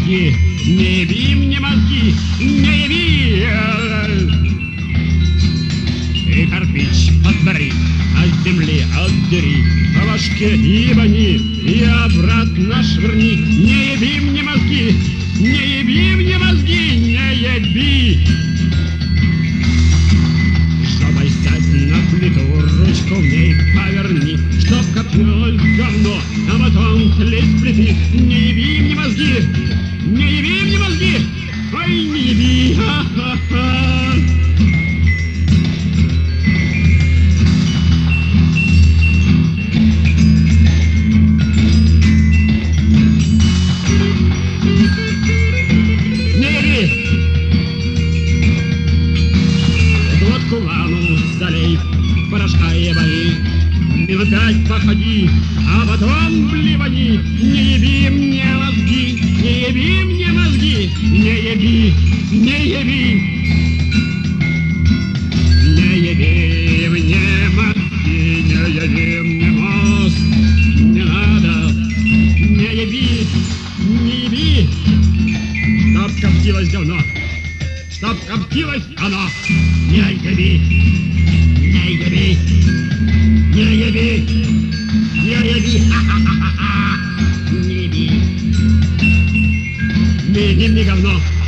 мозги, не еби мне мозги, не еби. И кирпич подбери, от земли отдери, по башке ебани и обратно швырни. Не еби мне мозги, не еби мне мозги, не еби. Жопой сядь на плиту, ручку в ней поверни, чтоб копнулось говно, а потом тлеть плиты. Не еби мне мозги, не еби мне мозги, ой, не еби, ха-ха-ха. Залей порошка и бои, минут 5 походи, а потом блевани. Не еби мне мозги, не еби мне мозги, не еби, не еби. Не еби мне мозги, не еби мне мозг, не надо. Не еби, не еби. Чтоб коптилось говно, чтоб коптилось оно. Не еби. Не еби, не еби, не еби, ха-ха-ха-ха, не еби. Не еби мне говно.